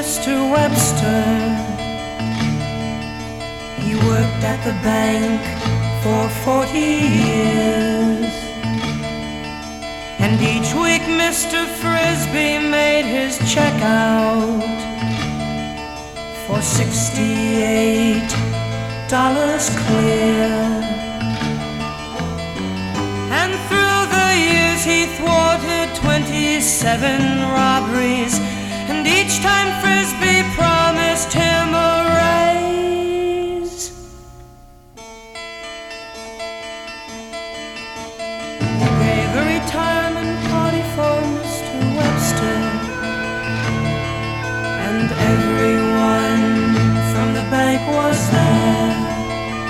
Mr. Webster. He worked at the bank for 40 years, and each week Mr. Frisbee made his check out for $68 clear. And through the years he thwarted 27 robberies, and each time